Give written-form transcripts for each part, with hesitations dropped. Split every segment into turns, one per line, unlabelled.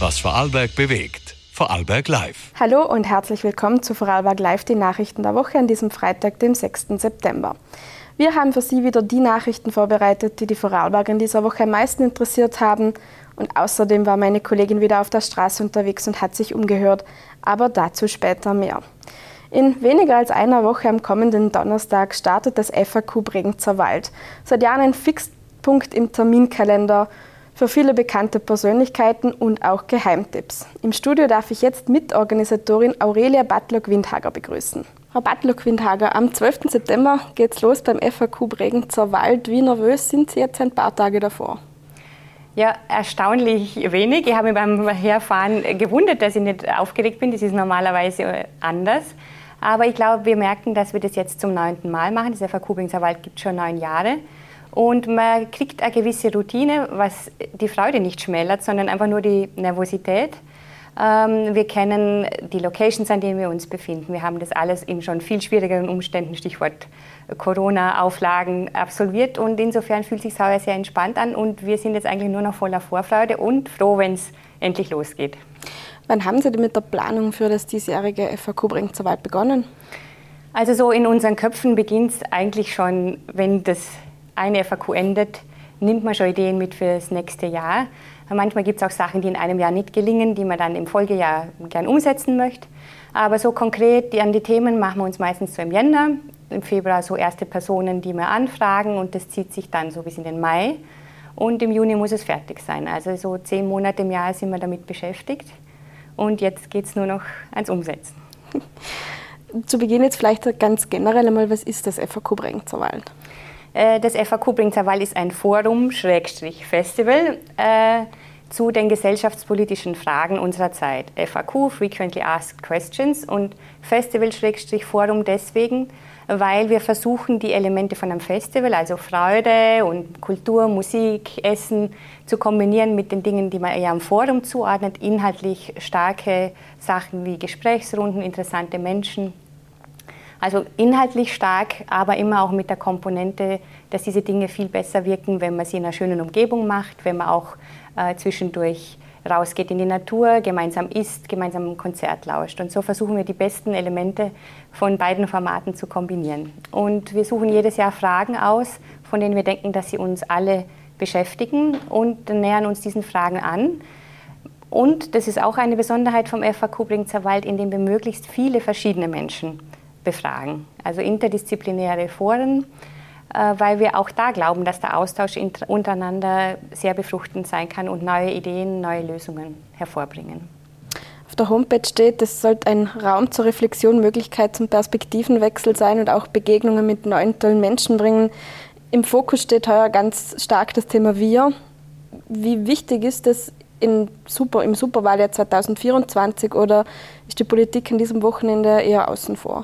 was Vorarlberg bewegt. Vorarlberg Live.
Hallo und herzlich willkommen zu Vorarlberg Live, die Nachrichten der Woche an diesem Freitag, dem 6. September. Wir haben für Sie wieder die Nachrichten vorbereitet, die Vorarlberger in dieser Woche am meisten interessiert haben. Und außerdem war meine Kollegin wieder auf der Straße unterwegs und hat sich umgehört. Aber dazu später mehr. In weniger als einer Woche am kommenden Donnerstag startet das FAQ Bregenzer Wald. Seit Jahren ein Fixpunkt im Terminkalender für viele bekannte Persönlichkeiten und auch Geheimtipps. Im Studio darf ich jetzt Mitorganisatorin Aurelia Battlock-Windhager begrüßen. Frau Battlock-Windhager, am 12. September geht's los beim FAQ Bregenzer Wald. Wie nervös sind Sie jetzt ein paar Tage davor?
Ja, erstaunlich wenig. Ich habe mich beim Herfahren gewundert, dass ich nicht aufgeregt bin. Das ist normalerweise anders. Aber ich glaube, wir merken, dass wir das jetzt zum 9. Mal machen. Das FAQ Bregenzer Wald gibt es schon 9 Jahre. Und man kriegt eine gewisse Routine, was die Freude nicht schmälert, sondern einfach nur die Nervosität. Wir kennen die Locations, an denen wir uns befinden. Wir haben das alles in schon viel schwierigeren Umständen, Stichwort Corona-Auflagen, absolviert. Und insofern fühlt es sich heuer sehr entspannt an. Und wir sind jetzt eigentlich nur noch voller Vorfreude und froh, wenn es endlich losgeht.
Wann haben Sie denn mit der Planung für das diesjährige FAQ Bregenzer Wald begonnen?
Also so in unseren Köpfen beginnt es eigentlich schon, wenn das eine FAQ endet, nimmt man schon Ideen mit für das nächste Jahr. Manchmal gibt es auch Sachen, die in einem Jahr nicht gelingen, die man dann im Folgejahr gern umsetzen möchte. Aber so konkret an die Themen machen wir uns meistens so im Jänner. Im Februar so erste Personen, die wir anfragen, und das zieht sich dann so bis in den Mai. Und im Juni muss es fertig sein. Also so 10 Monate im Jahr sind wir damit beschäftigt. Und jetzt geht es nur noch ans Umsetzen.
Zu Beginn jetzt vielleicht ganz generell einmal, was ist das FAQ Bregenzer Wald?
Das FAQ Bregenzer Wald ist ein Forum-Festival zu den gesellschaftspolitischen Fragen unserer Zeit. FAQ, Frequently Asked Questions, und Festival-Forum deswegen, weil wir versuchen, die Elemente von einem Festival, also Freude und Kultur, Musik, Essen, zu kombinieren mit den Dingen, die man eher am Forum zuordnet, inhaltlich starke Sachen wie Gesprächsrunden, interessante Menschen. Also inhaltlich stark, aber immer auch mit der Komponente, dass diese Dinge viel besser wirken, wenn man sie in einer schönen Umgebung macht, wenn man auch zwischendurch rausgeht in die Natur, gemeinsam isst, gemeinsam ein Konzert lauscht. Und so versuchen wir, die besten Elemente von beiden Formaten zu kombinieren. Und wir suchen jedes Jahr Fragen aus, von denen wir denken, dass sie uns alle beschäftigen, und nähern uns diesen Fragen an. Und das ist auch eine Besonderheit vom FAQ Bregenzer Wald, in dem wir möglichst viele verschiedene Menschen befragen. Also interdisziplinäre Foren, weil wir auch da glauben, dass der Austausch untereinander sehr befruchtend sein kann und neue Ideen, neue Lösungen hervorbringen.
Auf der Homepage steht, es sollte ein Raum zur Reflexion, Möglichkeit zum Perspektivenwechsel sein und auch Begegnungen mit neuen, tollen Menschen bringen. Im Fokus steht heuer ganz stark das Thema Wir. Wie wichtig ist es im Superwahljahr 2024, oder ist die Politik an diesem Wochenende eher außen vor?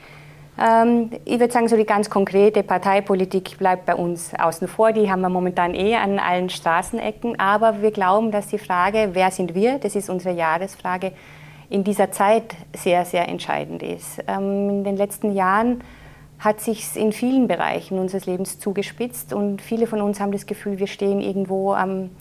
Ich würde sagen, so die ganz konkrete Parteipolitik bleibt bei uns außen vor. Die haben wir momentan an allen Straßenecken. Aber wir glauben, dass die Frage, wer sind wir, das ist unsere Jahresfrage, in dieser Zeit sehr, sehr entscheidend ist. In den letzten Jahren hat sich in vielen Bereichen unseres Lebens zugespitzt, und viele von uns haben das Gefühl, wir stehen irgendwo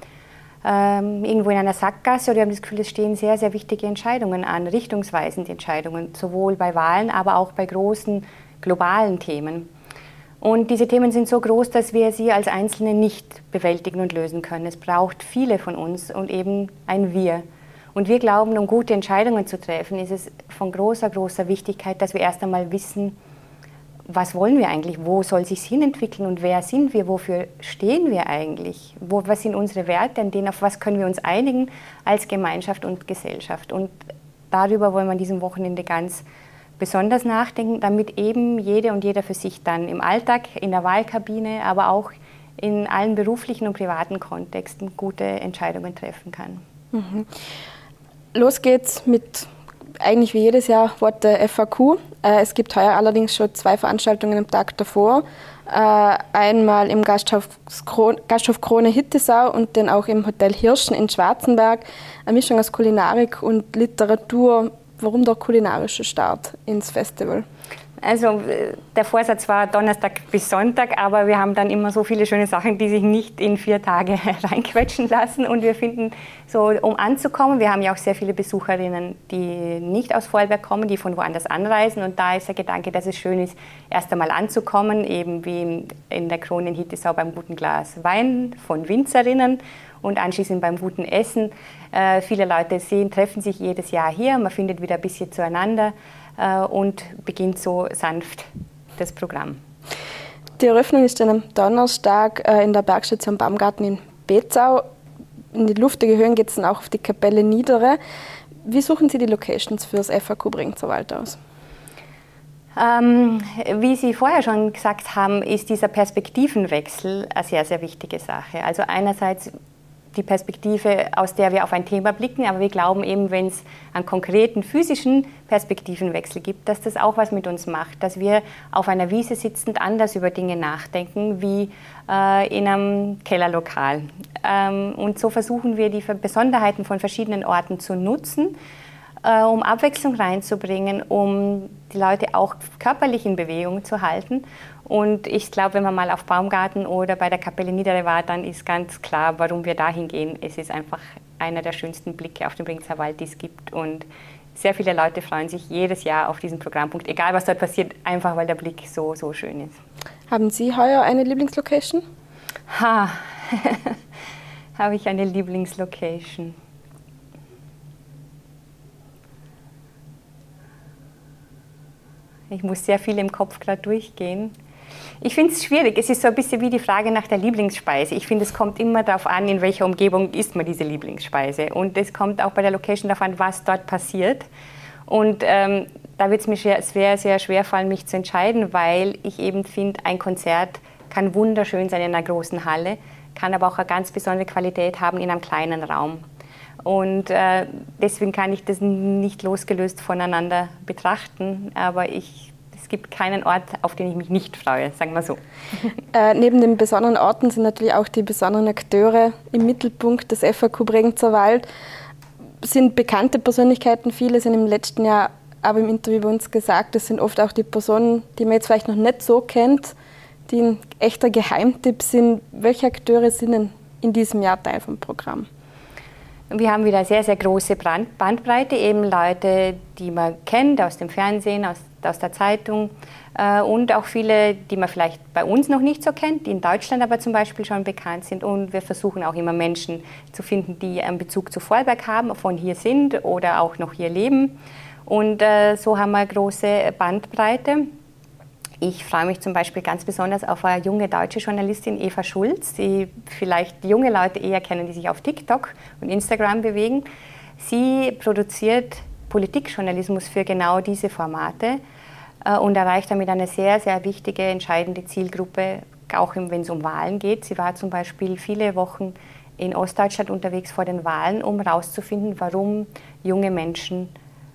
in einer Sackgasse, oder wir haben das Gefühl, es stehen sehr, sehr wichtige Entscheidungen an, richtungsweisende Entscheidungen, sowohl bei Wahlen, aber auch bei großen globalen Themen. Und diese Themen sind so groß, dass wir sie als Einzelne nicht bewältigen und lösen können. Es braucht viele von uns und eben ein Wir. Und wir glauben, um gute Entscheidungen zu treffen, ist es von großer, großer Wichtigkeit, dass wir erst einmal wissen, was wollen wir eigentlich, wo soll es sich hinentwickeln und wer sind wir, wofür stehen wir eigentlich, was sind unsere Werte, auf was können wir uns einigen als Gemeinschaft und Gesellschaft. Und darüber wollen wir an diesem Wochenende ganz besonders nachdenken, damit eben jede und jeder für sich dann im Alltag, in der Wahlkabine, aber auch in allen beruflichen und privaten Kontexten gute Entscheidungen treffen kann.
Mhm. Los geht's mit eigentlich wie jedes Jahr Worte FAQ. Es gibt heuer allerdings schon 2 Veranstaltungen am Tag davor. Einmal im Gasthof Krone Hittesau und dann auch im Hotel Hirschen in Schwarzenberg. Eine Mischung aus Kulinarik und Literatur Warum der kulinarische Start ins Festival?
Also der Vorsatz war Donnerstag bis Sonntag, aber wir haben dann immer so viele schöne Sachen, die sich nicht in 4 Tage reinquetschen lassen. Und wir finden, so um anzukommen, wir haben ja auch sehr viele Besucherinnen, die nicht aus Vorarlberg kommen, die von woanders anreisen. Und da ist der Gedanke, dass es schön ist, erst einmal anzukommen, eben wie in der Krone in Hittisau beim guten Glas Wein von Winzerinnen und anschließend beim guten Essen. Viele Leute treffen sich jedes Jahr hier, man findet wieder ein bisschen zueinander. Und beginnt so sanft das Programm.
Die Eröffnung ist dann am Donnerstag in der Bergstation Baumgarten in Bezau. In die luftige Höhen geht es dann auch auf die Kapelle Niedere. Wie suchen Sie die Locations für das FAQ Bregenzerwald aus?
Wie Sie vorher schon gesagt haben, ist dieser Perspektivenwechsel eine sehr, sehr wichtige Sache. Also einerseits die Perspektive, aus der wir auf ein Thema blicken, aber wir glauben eben, wenn es einen konkreten physischen Perspektivenwechsel gibt, dass das auch was mit uns macht, dass wir auf einer Wiese sitzend anders über Dinge nachdenken wie in einem Kellerlokal. Und so versuchen wir, die Besonderheiten von verschiedenen Orten zu nutzen, um Abwechslung reinzubringen, um die Leute auch körperlich in Bewegung zu halten. Und ich glaube, wenn man mal auf Baumgarten oder bei der Kapelle Niedere war, dann ist ganz klar, warum wir dahin gehen. Es ist einfach einer der schönsten Blicke auf den Bregenzerwald, die es gibt. Und sehr viele Leute freuen sich jedes Jahr auf diesen Programmpunkt, egal was dort passiert, einfach weil der Blick so, so schön ist.
Haben Sie heuer eine Lieblingslocation?
Habe ich eine Lieblingslocation? Ich muss sehr viel im Kopf gerade durchgehen. Ich finde es schwierig. Es ist so ein bisschen wie die Frage nach der Lieblingsspeise. Ich finde, es kommt immer darauf an, in welcher Umgebung isst man diese Lieblingsspeise. Und es kommt auch bei der Location darauf an, was dort passiert. Und da wird es mir sehr schwer fallen, mich zu entscheiden, weil ich eben finde, ein Konzert kann wunderschön sein in einer großen Halle, kann aber auch eine ganz besondere Qualität haben in einem kleinen Raum. Und deswegen kann ich das nicht losgelöst voneinander betrachten, aber es gibt keinen Ort, auf den ich mich nicht freue, sagen wir so.
Neben den besonderen Orten sind natürlich auch die besonderen Akteure im Mittelpunkt des FAQ Bregenzerwald. Sind bekannte Persönlichkeiten, viele sind im letzten Jahr aber im Interview bei uns gesagt, das sind oft auch die Personen, die man jetzt vielleicht noch nicht so kennt, die ein echter Geheimtipp sind. Welche Akteure sind denn in diesem Jahr Teil vom Programm?
Wir haben wieder eine sehr, sehr große Bandbreite, eben Leute, die man kennt aus dem Fernsehen, aus der Zeitung und auch viele, die man vielleicht bei uns noch nicht so kennt, die in Deutschland aber zum Beispiel schon bekannt sind. Und wir versuchen auch immer Menschen zu finden, die einen Bezug zu Vorarlberg haben, von hier sind oder auch noch hier leben. Und so haben wir eine große Bandbreite. Ich freue mich zum Beispiel ganz besonders auf eine junge deutsche Journalistin, Eva Schulz, die vielleicht junge Leute eher kennen, die sich auf TikTok und Instagram bewegen. Sie produziert Politikjournalismus für genau diese Formate und erreicht damit eine sehr, sehr wichtige, entscheidende Zielgruppe, auch wenn es um Wahlen geht. Sie war zum Beispiel viele Wochen in Ostdeutschland unterwegs vor den Wahlen, um herauszufinden, warum junge Menschen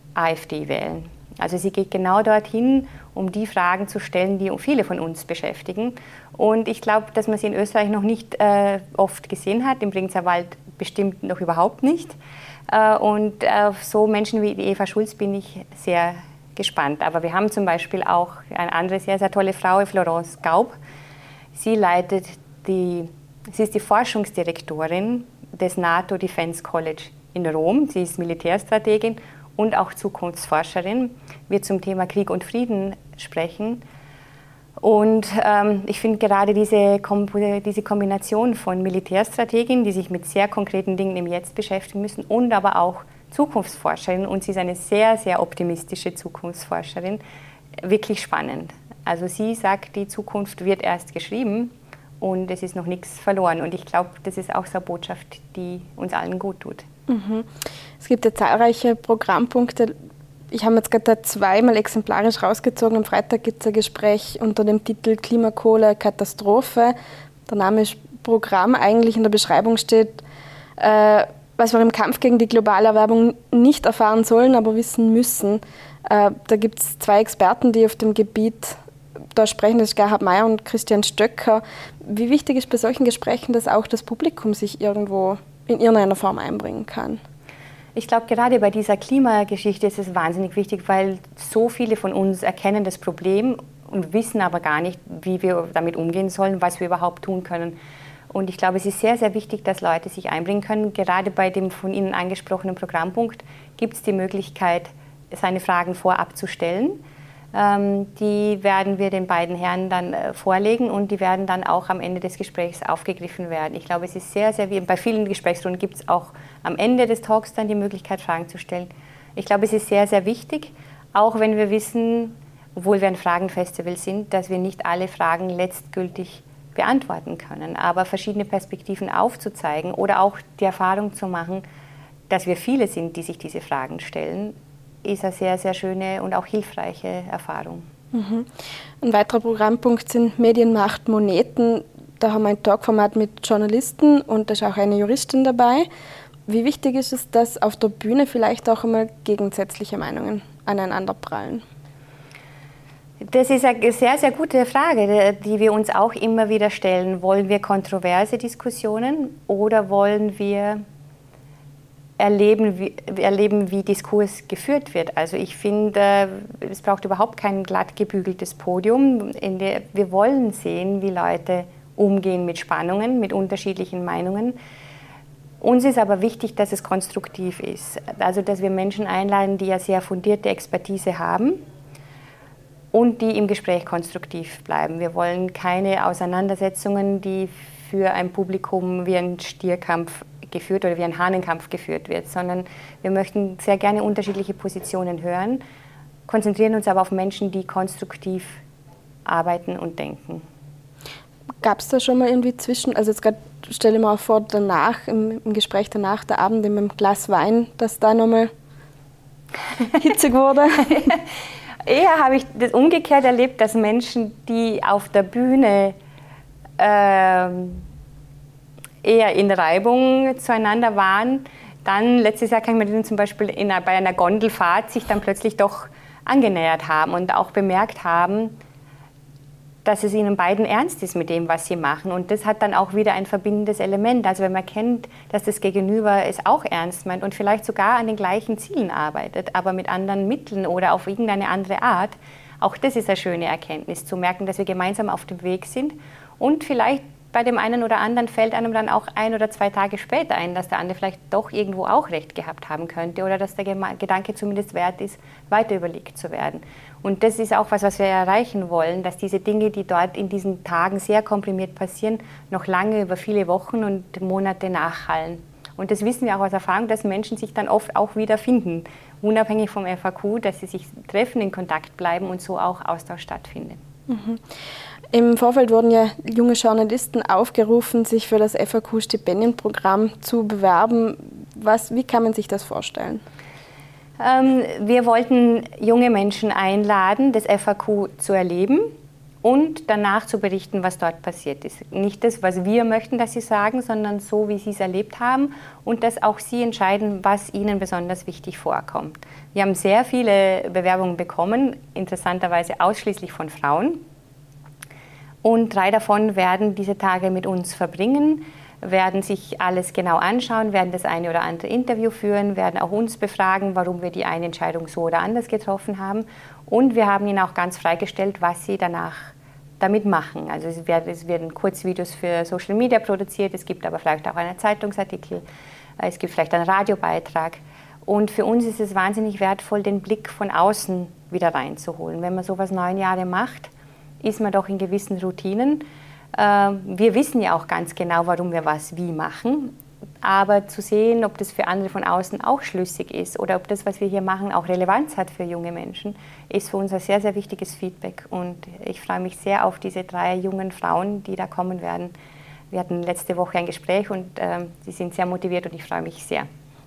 AfD wählen. Also sie geht genau dorthin, um die Fragen zu stellen, die viele von uns beschäftigen. Und ich glaube, dass man sie in Österreich noch nicht oft gesehen hat, im Bregenzerwald bestimmt noch überhaupt nicht. Und auf so Menschen wie Eva Schulz bin ich sehr gespannt. Aber wir haben zum Beispiel auch eine andere sehr, sehr tolle Frau, Florence Gaub. Sie ist die Forschungsdirektorin des NATO Defense College in Rom. Sie ist Militärstrategin und auch Zukunftsforscherin, wird zum Thema Krieg und Frieden sprechen. Und ich finde gerade diese Kombination von Militärstrategin, die sich mit sehr konkreten Dingen im Jetzt beschäftigen müssen, und aber auch Zukunftsforscherin, und sie ist eine sehr, sehr optimistische Zukunftsforscherin, wirklich spannend. Also sie sagt, die Zukunft wird erst geschrieben und es ist noch nichts verloren. Und ich glaube, das ist auch so eine Botschaft, die uns allen gut tut. Mhm.
Es gibt ja zahlreiche Programmpunkte. Ich habe jetzt gerade zweimal exemplarisch rausgezogen. Am Freitag gibt es ein Gespräch unter dem Titel Klimakohle Katastrophe. Der Name ist Programm. Eigentlich in der Beschreibung steht, was wir im Kampf gegen die globale Erwärmung nicht erfahren sollen, aber wissen müssen. Da gibt es zwei Experten, die auf dem Gebiet da sprechen, das ist Gerhard Meyer und Christian Stöcker. Wie wichtig ist bei solchen Gesprächen, dass auch das Publikum sich irgendwo in irgendeiner Form einbringen kann?
Ich glaube, gerade bei dieser Klimageschichte ist es wahnsinnig wichtig, weil so viele von uns erkennen das Problem und wissen aber gar nicht, wie wir damit umgehen sollen, was wir überhaupt tun können. Und ich glaube, es ist sehr, sehr wichtig, dass Leute sich einbringen können. Gerade bei dem von Ihnen angesprochenen Programmpunkt gibt es die Möglichkeit, seine Fragen vorab zu stellen. Die werden wir den beiden Herren dann vorlegen und die werden dann auch am Ende des Gesprächs aufgegriffen werden. Ich glaube, es ist sehr, sehr, wie bei vielen Gesprächsrunden gibt es auch am Ende des Talks dann die Möglichkeit, Fragen zu stellen. Ich glaube, es ist sehr, sehr wichtig, auch wenn wir wissen, obwohl wir ein Fragenfestival sind, dass wir nicht alle Fragen letztgültig beantworten können. Aber verschiedene Perspektiven aufzuzeigen oder auch die Erfahrung zu machen, dass wir viele sind, die sich diese Fragen stellen, ist eine sehr, sehr schöne und auch hilfreiche Erfahrung.
Mhm. Ein weiterer Programmpunkt sind Medienmacht Moneten. Da haben wir ein Talkformat mit Journalisten und da ist auch eine Juristin dabei. Wie wichtig ist es, dass auf der Bühne vielleicht auch einmal gegensätzliche Meinungen aneinanderprallen?
Das ist eine sehr, sehr gute Frage, die wir uns auch immer wieder stellen. Wollen wir kontroverse Diskussionen oder wollen wir erleben, wie Diskurs geführt wird? Also ich finde, es braucht überhaupt kein glatt gebügeltes Podium. Wir wollen sehen, wie Leute umgehen mit Spannungen, mit unterschiedlichen Meinungen. Uns ist aber wichtig, dass es konstruktiv ist. Also dass wir Menschen einladen, die ja sehr fundierte Expertise haben und die im Gespräch konstruktiv bleiben. Wir wollen keine Auseinandersetzungen, die für ein Publikum wie ein Stierkampf geführt oder wie ein Hahnenkampf geführt wird, sondern wir möchten sehr gerne unterschiedliche Positionen hören, konzentrieren uns aber auf Menschen, die konstruktiv arbeiten und denken.
Gab es da schon mal irgendwie also jetzt gerade stelle ich mir auch vor, danach, im Gespräch danach, der Abend mit einem Glas Wein, dass da nochmal hitzig wurde?
Eher habe ich das umgekehrt erlebt, dass Menschen, die auf der Bühne eher in Reibung zueinander waren, dann, letztes Jahr kann ich mir das zum Beispiel bei einer Gondelfahrt sich dann plötzlich doch angenähert haben und auch bemerkt haben, dass es ihnen beiden ernst ist mit dem, was sie machen. Und das hat dann auch wieder ein verbindendes Element. Also wenn man kennt, dass das Gegenüber es auch ernst meint und vielleicht sogar an den gleichen Zielen arbeitet, aber mit anderen Mitteln oder auf irgendeine andere Art, auch das ist eine schöne Erkenntnis, zu merken, dass wir gemeinsam auf dem Weg sind und vielleicht bei dem einen oder anderen fällt einem dann auch 1 oder 2 Tage später ein, dass der andere vielleicht doch irgendwo auch recht gehabt haben könnte oder dass der Gedanke zumindest wert ist, weiter überlegt zu werden. Und das ist auch was wir erreichen wollen, dass diese Dinge, die dort in diesen Tagen sehr komprimiert passieren, noch lange über viele Wochen und Monate nachhallen. Und das wissen wir auch aus Erfahrung, dass Menschen sich dann oft auch wieder finden, unabhängig vom FAQ, dass sie sich treffen, in Kontakt bleiben und so auch Austausch stattfindet.
Mhm. Im Vorfeld wurden ja junge Journalisten aufgerufen, sich für das FAQ-Stipendienprogramm zu bewerben. Wie kann man sich das vorstellen?
Wir wollten junge Menschen einladen, das FAQ zu erleben und danach zu berichten, was dort passiert ist. Nicht das, was wir möchten, dass sie sagen, sondern so, wie sie es erlebt haben und dass auch sie entscheiden, was ihnen besonders wichtig vorkommt. Wir haben sehr viele Bewerbungen bekommen, interessanterweise ausschließlich von Frauen. Und 3 davon werden diese Tage mit uns verbringen, werden sich alles genau anschauen, werden das eine oder andere Interview führen, werden auch uns befragen, warum wir die eine Entscheidung so oder anders getroffen haben. Und wir haben ihnen auch ganz freigestellt, was sie danach damit machen. Also es werden Kurzvideos für Social Media produziert, es gibt aber vielleicht auch einen Zeitungsartikel, es gibt vielleicht einen Radiobeitrag. Und für uns ist es wahnsinnig wertvoll, den Blick von außen wieder reinzuholen. Wenn man sowas 9 Jahre macht, ist man doch in gewissen Routinen. Wir wissen ja auch ganz genau, warum wir was wie machen. Aber zu sehen, ob das für andere von außen auch schlüssig ist oder ob das, was wir hier machen, auch Relevanz hat für junge Menschen, ist für uns ein sehr, sehr wichtiges Feedback. Und ich freue mich sehr auf diese 3 jungen Frauen, die da kommen werden. Wir hatten letzte Woche ein Gespräch und sie sind sehr motiviert und ich freue mich sehr.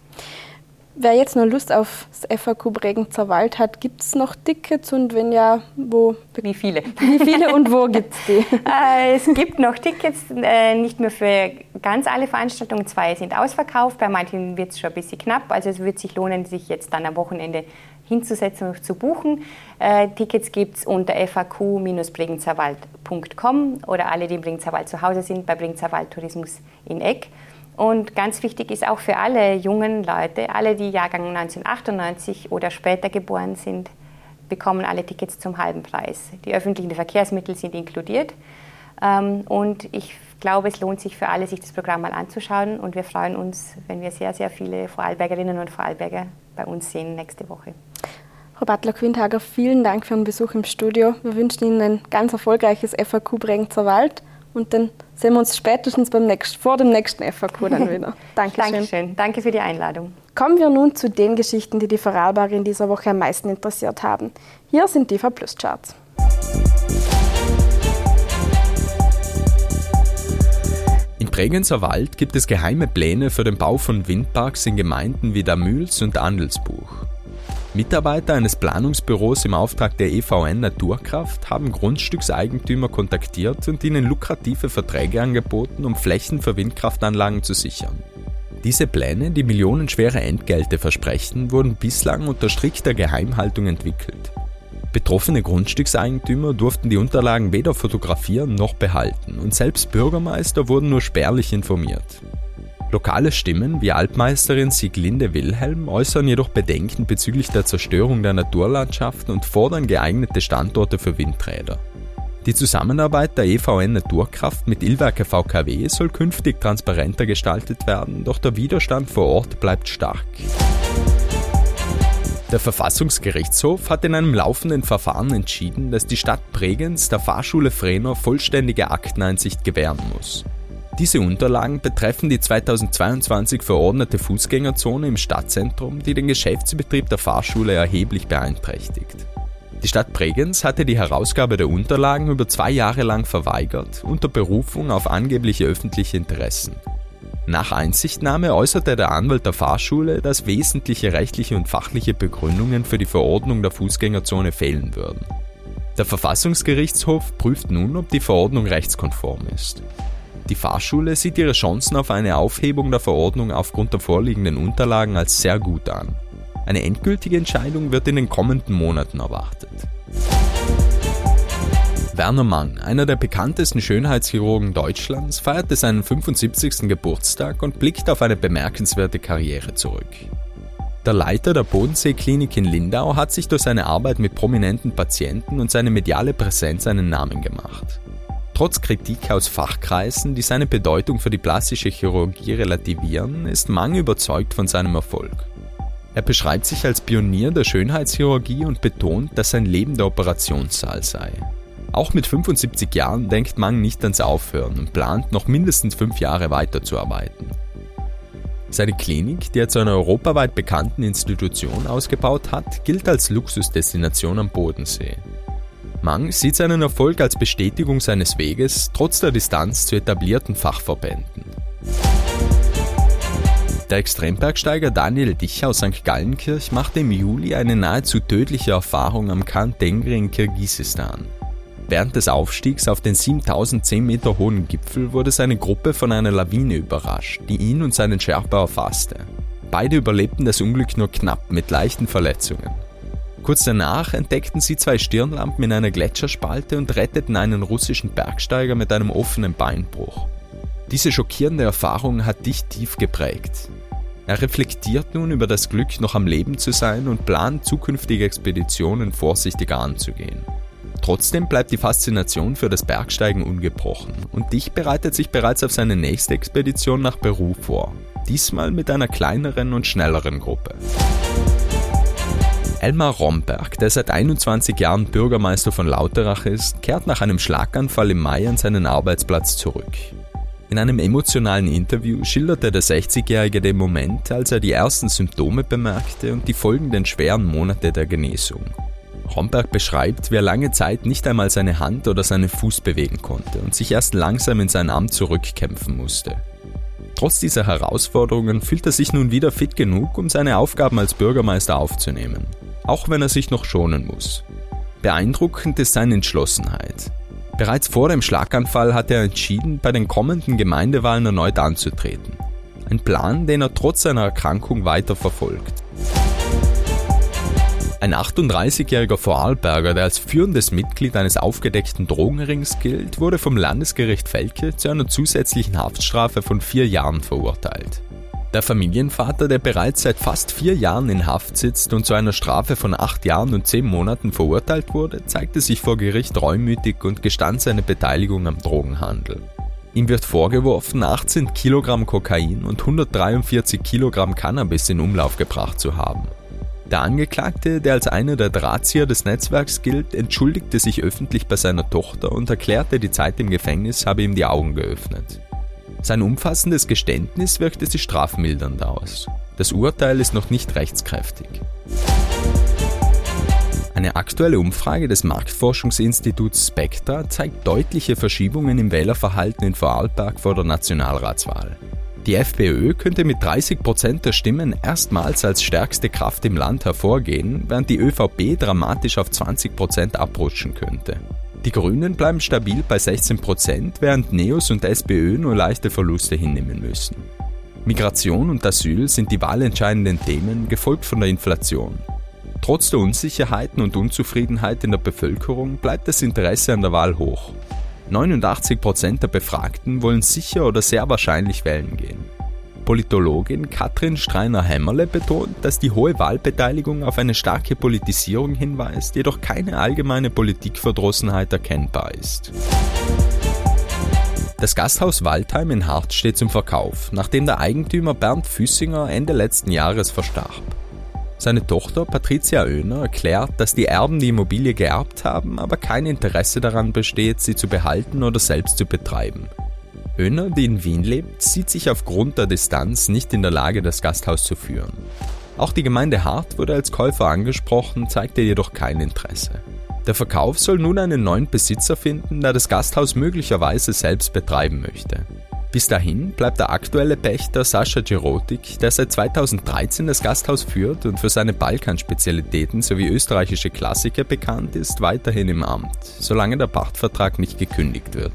Wer jetzt noch Lust auf das FAQ Bregenzer Wald hat, gibt es noch Tickets und wenn ja, wo?
Wie viele?
Wie viele und wo gibt es die?
Es gibt noch Tickets, nicht mehr für ganz alle Veranstaltungen. 2 sind ausverkauft, bei manchen wird es schon ein bisschen knapp. Also es wird sich lohnen, sich jetzt dann am Wochenende hinzusetzen und zu buchen. Tickets gibt es unter faq-bregenzerwald.com oder alle, die im Bregenzer Wald zu Hause sind, bei Bregenzer Wald Tourismus in Eck. Und ganz wichtig ist auch für alle jungen Leute, alle, die Jahrgang 1998 oder später geboren sind, bekommen alle Tickets zum halben Preis. Die öffentlichen Verkehrsmittel sind inkludiert. Und ich glaube, es lohnt sich für alle, sich das Programm mal anzuschauen. Und wir freuen uns, wenn wir sehr, sehr viele Vorarlbergerinnen und Vorarlberger bei uns sehen nächste Woche.
Frau Battler-Quinthager, vielen Dank für den Besuch im Studio. Wir wünschen Ihnen ein ganz erfolgreiches FAQ Bregenzer Wald. Und dann sehen wir uns spätestens vor dem nächsten FAQ dann wieder. Dankeschön.
Dankeschön. Danke für die Einladung.
Kommen wir nun zu den Geschichten, die die Vorarlberger in dieser Woche am meisten interessiert haben. Hier sind die TV-Plus-Charts.
Im Bregenzer Wald gibt es geheime Pläne für den Bau von Windparks in Gemeinden wie Damüls und Andelsbuch. Mitarbeiter eines Planungsbüros im Auftrag der EVN Naturkraft haben Grundstückseigentümer kontaktiert und ihnen lukrative Verträge angeboten, um Flächen für Windkraftanlagen zu sichern. Diese Pläne, die millionenschwere Entgelte versprechen, wurden bislang unter strikter Geheimhaltung entwickelt. Betroffene Grundstückseigentümer durften die Unterlagen weder fotografieren noch behalten und selbst Bürgermeister wurden nur spärlich informiert. Lokale Stimmen wie Altmeisterin Sieglinde Wilhelm äußern jedoch Bedenken bezüglich der Zerstörung der Naturlandschaften und fordern geeignete Standorte für Windräder. Die Zusammenarbeit der EVN Naturkraft mit Illwerke VKW soll künftig transparenter gestaltet werden, doch der Widerstand vor Ort bleibt stark. Der Verfassungsgerichtshof hat in einem laufenden Verfahren entschieden, dass die Stadt Bregenz der Fahrschule Frenner vollständige Akteneinsicht gewähren muss. Diese Unterlagen betreffen die 2022 verordnete Fußgängerzone im Stadtzentrum, die den Geschäftsbetrieb der Fahrschule erheblich beeinträchtigt. Die Stadt Bregenz hatte die Herausgabe der Unterlagen über 2 Jahre lang verweigert, unter Berufung auf angebliche öffentliche Interessen. Nach Einsichtnahme äußerte der Anwalt der Fahrschule, dass wesentliche rechtliche und fachliche Begründungen für die Verordnung der Fußgängerzone fehlen würden. Der Verfassungsgerichtshof prüft nun, ob die Verordnung rechtskonform ist. Die Fahrschule sieht ihre Chancen auf eine Aufhebung der Verordnung aufgrund der vorliegenden Unterlagen als sehr gut an. Eine endgültige Entscheidung wird in den kommenden Monaten erwartet. Werner Mang, einer der bekanntesten Schönheitschirurgen Deutschlands, feierte seinen 75. Geburtstag und blickt auf eine bemerkenswerte Karriere zurück. Der Leiter der Bodensee-Klinik in Lindau hat sich durch seine Arbeit mit prominenten Patienten und seine mediale Präsenz einen Namen gemacht. Trotz Kritik aus Fachkreisen, die seine Bedeutung für die plastische Chirurgie relativieren, ist Mang überzeugt von seinem Erfolg. Er beschreibt sich als Pionier der Schönheitschirurgie und betont, dass sein Leben der Operationssaal sei. Auch mit 75 Jahren denkt Mang nicht ans Aufhören und plant, noch mindestens 5 Jahre weiterzuarbeiten. Seine Klinik, die er zu einer europaweit bekannten Institution ausgebaut hat, gilt als Luxusdestination am Bodensee. Mang sieht seinen Erfolg als Bestätigung seines Weges, trotz der Distanz zu etablierten Fachverbänden. Der Extrembergsteiger Daniel Dich aus St. Gallenkirch machte im Juli eine nahezu tödliche Erfahrung am Khan Tengri in Kirgisistan. Während des Aufstiegs auf den 7010 Meter hohen Gipfel wurde seine Gruppe von einer Lawine überrascht, die ihn und seinen Sherpa erfasste. Beide überlebten das Unglück nur knapp mit leichten Verletzungen. Kurz danach entdeckten sie 2 Stirnlampen in einer Gletscherspalte und retteten einen russischen Bergsteiger mit einem offenen Beinbruch. Diese schockierende Erfahrung hat Dich tief geprägt. Er reflektiert nun über das Glück, noch am Leben zu sein und plant, zukünftige Expeditionen vorsichtiger anzugehen. Trotzdem bleibt die Faszination für das Bergsteigen ungebrochen und Dich bereitet sich bereits auf seine nächste Expedition nach Peru vor. Diesmal mit einer kleineren und schnelleren Gruppe. Elmar Romberg, der seit 21 Jahren Bürgermeister von Lauterach ist, kehrt nach einem Schlaganfall im Mai an seinen Arbeitsplatz zurück. In einem emotionalen Interview schilderte der 60-Jährige den Moment, als er die ersten Symptome bemerkte und die folgenden schweren Monate der Genesung. Romberg beschreibt, wie er lange Zeit nicht einmal seine Hand oder seinen Fuß bewegen konnte und sich erst langsam in sein Amt zurückkämpfen musste. Trotz dieser Herausforderungen fühlt er sich nun wieder fit genug, um seine Aufgaben als Bürgermeister aufzunehmen, auch wenn er sich noch schonen muss. Beeindruckend ist seine Entschlossenheit. Bereits vor dem Schlaganfall hat er entschieden, bei den kommenden Gemeindewahlen erneut anzutreten. Ein Plan, den er trotz seiner Erkrankung weiter verfolgt. Ein 38-jähriger Vorarlberger, der als führendes Mitglied eines aufgedeckten Drogenrings gilt, wurde vom Landesgericht Velke zu einer zusätzlichen Haftstrafe von 4 Jahren verurteilt. Der Familienvater, der bereits seit fast 4 Jahren in Haft sitzt und zu einer Strafe von 8 Jahren und 10 Monaten verurteilt wurde, zeigte sich vor Gericht reumütig und gestand seine Beteiligung am Drogenhandel. Ihm wird vorgeworfen, 18 Kilogramm Kokain und 143 Kilogramm Cannabis in Umlauf gebracht zu haben. Der Angeklagte, der als einer der Drahtzieher des Netzwerks gilt, entschuldigte sich öffentlich bei seiner Tochter und erklärte, die Zeit im Gefängnis habe ihm die Augen geöffnet. Sein umfassendes Geständnis wirkte sich strafmildernd aus. Das Urteil ist noch nicht rechtskräftig. Eine aktuelle Umfrage des Marktforschungsinstituts Spectra zeigt deutliche Verschiebungen im Wählerverhalten in Vorarlberg vor der Nationalratswahl. Die FPÖ könnte mit 30% der Stimmen erstmals als stärkste Kraft im Land hervorgehen, während die ÖVP dramatisch auf 20% abrutschen könnte. Die Grünen bleiben stabil bei 16%, während NEOS und SPÖ nur leichte Verluste hinnehmen müssen. Migration und Asyl sind die wahlentscheidenden Themen, gefolgt von der Inflation. Trotz der Unsicherheiten und Unzufriedenheit in der Bevölkerung bleibt das Interesse an der Wahl hoch. 89% der Befragten wollen sicher oder sehr wahrscheinlich wählen gehen. Politologin Katrin Streiner-Hämmerle betont, dass die hohe Wahlbeteiligung auf eine starke Politisierung hinweist, jedoch keine allgemeine Politikverdrossenheit erkennbar ist. Das Gasthaus Waldheim in Hart steht zum Verkauf, nachdem der Eigentümer Bernd Füssinger Ende letzten Jahres verstarb. Seine Tochter Patricia Oehner erklärt, dass die Erben die Immobilie geerbt haben, aber kein Interesse daran besteht, sie zu behalten oder selbst zu betreiben. Oehner, die in Wien lebt, sieht sich aufgrund der Distanz nicht in der Lage, das Gasthaus zu führen. Auch die Gemeinde Hart wurde als Käufer angesprochen, zeigte jedoch kein Interesse. Der Verkauf soll nun einen neuen Besitzer finden, der das Gasthaus möglicherweise selbst betreiben möchte. Bis dahin bleibt der aktuelle Pächter Sascha Girotik, der seit 2013 das Gasthaus führt und für seine Balkanspezialitäten sowie österreichische Klassiker bekannt ist, weiterhin im Amt, solange der Pachtvertrag nicht gekündigt wird.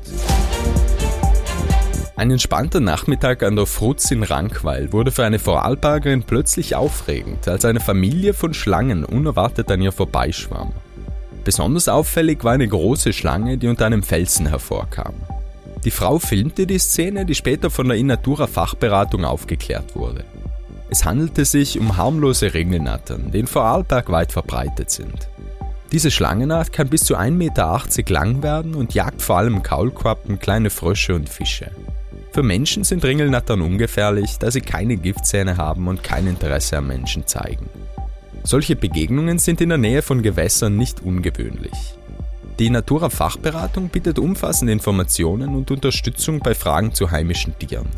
Ein entspannter Nachmittag an der Frutz in Rankweil wurde für eine Vorarlbergerin plötzlich aufregend, als eine Familie von Schlangen unerwartet an ihr vorbeischwamm. Besonders auffällig war eine große Schlange, die unter einem Felsen hervorkam. Die Frau filmte die Szene, die später von der Innatura-Fachberatung aufgeklärt wurde. Es handelte sich um harmlose Ringelnattern, die in Vorarlberg weit verbreitet sind. Diese Schlangenart kann bis zu 1,80 Meter lang werden und jagt vor allem Kaulquappen, kleine Frösche und Fische. Für Menschen sind Ringelnattern ungefährlich, da sie keine Giftzähne haben und kein Interesse am Menschen zeigen. Solche Begegnungen sind in der Nähe von Gewässern nicht ungewöhnlich. Die Natura-Fachberatung bietet umfassende Informationen und Unterstützung bei Fragen zu heimischen Tieren.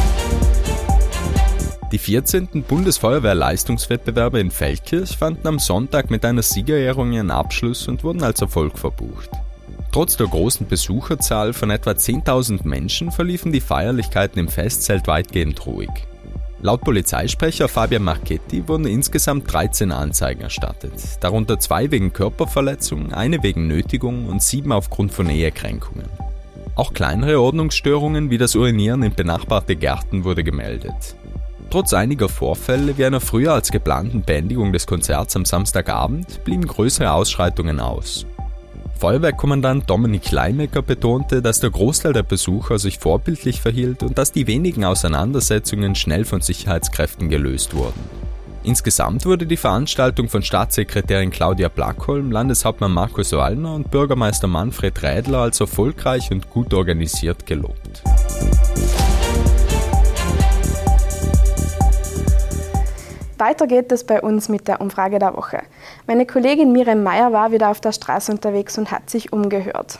Die 14. Bundesfeuerwehr-Leistungswettbewerbe in Feldkirch fanden am Sonntag mit einer Siegerehrung ihren Abschluss und wurden als Erfolg verbucht. Trotz der großen Besucherzahl von etwa 10.000 Menschen verliefen die Feierlichkeiten im Festzelt weitgehend ruhig. Laut Polizeisprecher Fabian Marchetti wurden insgesamt 13 Anzeigen erstattet, darunter 2 wegen Körperverletzung, 1 wegen Nötigung und 7 aufgrund von Ehekränkungen. Auch kleinere Ordnungsstörungen wie das Urinieren in benachbarte Gärten wurde gemeldet. Trotz einiger Vorfälle wie einer früher als geplanten Beendigung des Konzerts am Samstagabend blieben größere Ausschreitungen aus. Feuerwehrkommandant Dominik Leimecker betonte, dass der Großteil der Besucher sich vorbildlich verhielt und dass die wenigen Auseinandersetzungen schnell von Sicherheitskräften gelöst wurden. Insgesamt wurde die Veranstaltung von Staatssekretärin Claudia Blackholm, Landeshauptmann Markus Wallner und Bürgermeister Manfred Rädler als erfolgreich und gut organisiert gelobt.
Weiter geht es bei uns mit der Umfrage der Woche. Meine Kollegin Miriam Meyer war wieder auf der Straße unterwegs und hat sich umgehört.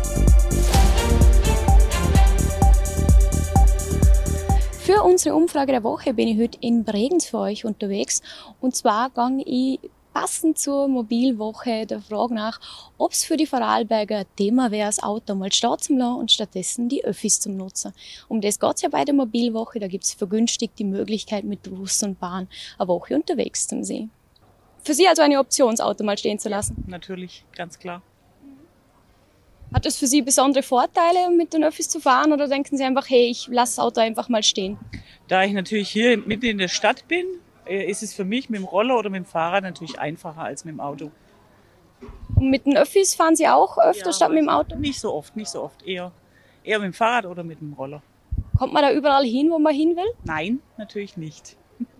Für unsere Umfrage der Woche bin ich heute in Bregenz für euch unterwegs. Und zwar gehe ich passend zur Mobilwoche der Frage nach, ob es für die Vorarlberger ein Thema wäre, das Auto mal stehen zu lassen und stattdessen die Öffis zum Nutzen. Um das geht es ja bei der Mobilwoche. Da gibt es vergünstigt die Möglichkeit, mit Bus und Bahn eine Woche unterwegs zu sein. Für Sie also eine Option, das Auto mal stehen zu lassen?
Ja, natürlich, ganz klar.
Hat es für Sie besondere Vorteile, mit den Öffis zu fahren, oder denken Sie einfach, hey, ich lasse das Auto einfach mal stehen?
Da ich natürlich hier mitten in der Stadt bin, ist es für mich mit dem Roller oder mit dem Fahrrad natürlich einfacher als mit dem Auto.
Und mit den Öffis fahren Sie auch öfter statt mit dem Auto?
Nicht so oft. Eher mit dem Fahrrad oder mit dem Roller.
Kommt man da überall hin, wo man hin will?
Nein, natürlich nicht.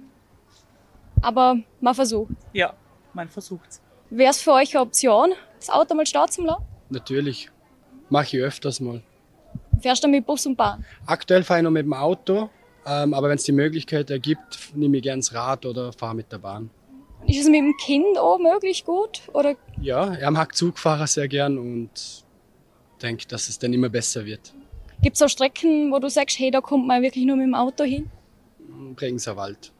Aber man versucht.
Ja, man versucht's.
Wäre es für euch eine Option, das Auto mal starten zu lassen?
Natürlich. Mache ich öfters mal.
Fährst du mit Bus und Bahn?
Aktuell fahre ich noch mit dem Auto, aber wenn es die Möglichkeit ergibt, nehme ich gerne das Rad oder fahre mit der Bahn.
Ist es mit dem Kind auch möglich gut? Oder?
Ja, er mag Zugfahrer sehr gern und denke, dass es dann immer besser wird.
Gibt es auch Strecken, wo du sagst, hey, da kommt man wirklich nur mit dem Auto hin?
Bregenzer Wald.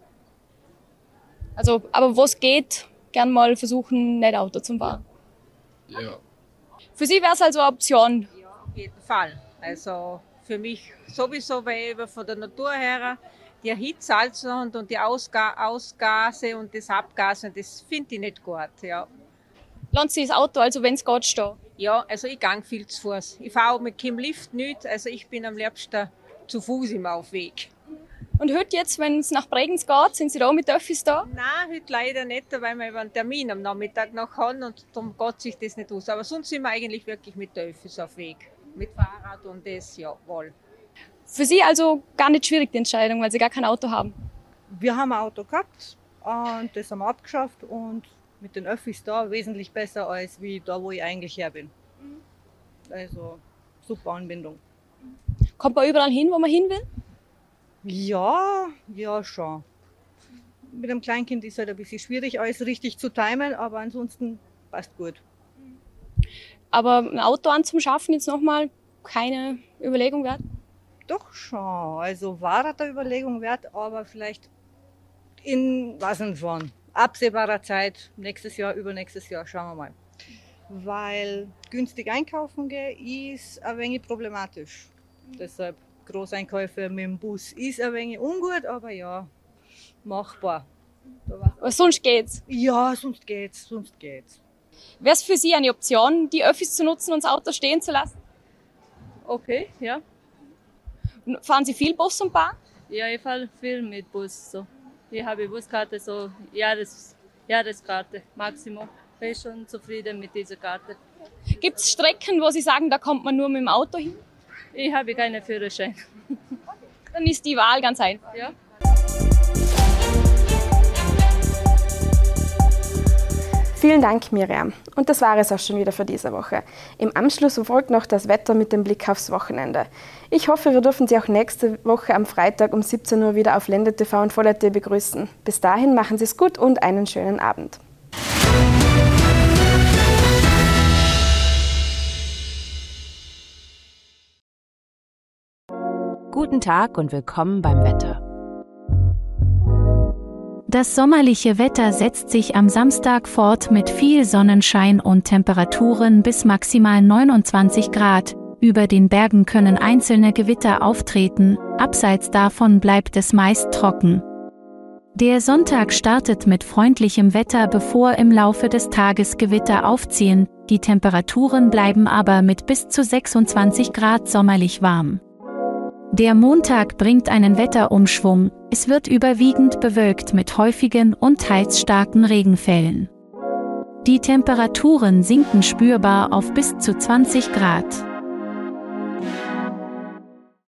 Also, aber wo es geht, gern mal versuchen, nicht Auto zu fahren.
Ja.
Für Sie wäre es also eine Option?
Ja, auf jeden Fall. Also für mich sowieso, weil eben von der Natur her die Hitze also und die Ausgase und das Abgasen, das finde ich nicht gut. Ja.
Lassen Sie das Auto, also wenn es geht, stehen?
Ja, also ich gehe viel zu Fuß. Ich fahre mit keinem Lift nicht, also ich bin am liebsten zu Fuß im Aufweg.
Und heute jetzt, wenn es nach Bregenz geht, sind Sie da auch mit den Öffis da?
Nein, heute leider nicht, weil wir einen Termin am Nachmittag noch haben und darum geht sich das nicht aus. Aber sonst sind wir eigentlich wirklich mit den Öffis auf Weg. Mit Fahrrad und das, ja, wohl.
Für Sie also gar nicht schwierig die Entscheidung, weil Sie gar kein Auto haben?
Wir haben ein Auto gehabt und das haben wir abgeschafft und mit den Öffis da wesentlich besser als wie da, wo ich eigentlich her bin. Also super Anbindung.
Kommt man überall hin, wo man hin will?
Ja schon. Mit einem Kleinkind ist halt ein bisschen schwierig, alles richtig zu timen, aber ansonsten passt gut.
Aber ein Auto anzuschaffen jetzt nochmal keine Überlegung wert?
Doch schon. Also war das eine Überlegung wert, aber vielleicht in, weiß nicht wann, absehbarer Zeit, nächstes Jahr, übernächstes Jahr, schauen wir mal. Weil günstig einkaufen gehen ist ein wenig problematisch. Deshalb Großeinkäufe mit dem Bus ist ein wenig ungut, aber ja, machbar.
Aber sonst geht's?
Ja, sonst geht's.
Wäre es für Sie eine Option, die Öffis zu nutzen und das Auto stehen zu lassen?
Okay, ja.
Fahren Sie viel Bus und Bahn?
Ja, ich fahre viel mit Bus. So. Ich habe Buskarte, so Jahreskarte, Maximum. Ich bin schon zufrieden mit dieser Karte.
Gibt es Strecken, wo Sie sagen, da kommt man nur mit dem Auto hin?
Ich habe keinen Führerschein.
Dann ist die Wahl ganz einfach.
Ja.
Vielen Dank, Miriam. Und das war es auch schon wieder für diese Woche. Im Anschluss folgt noch das Wetter mit dem Blick aufs Wochenende. Ich hoffe, wir dürfen Sie auch nächste Woche am Freitag um 17 Uhr wieder auf Ländle TV und Voll.at begrüßen. Bis dahin machen Sie es gut und einen schönen Abend.
Guten Tag und willkommen beim Wetter.
Das sommerliche Wetter setzt sich am Samstag fort mit viel Sonnenschein und Temperaturen bis maximal 29 Grad. Über den Bergen können einzelne Gewitter auftreten, abseits davon bleibt es meist trocken. Der Sonntag startet mit freundlichem Wetter, bevor im Laufe des Tages Gewitter aufziehen, die Temperaturen bleiben aber mit bis zu 26 Grad sommerlich warm. Der Montag bringt einen Wetterumschwung, es wird überwiegend bewölkt mit häufigen und teils starken Regenfällen. Die Temperaturen sinken spürbar auf bis zu 20 Grad.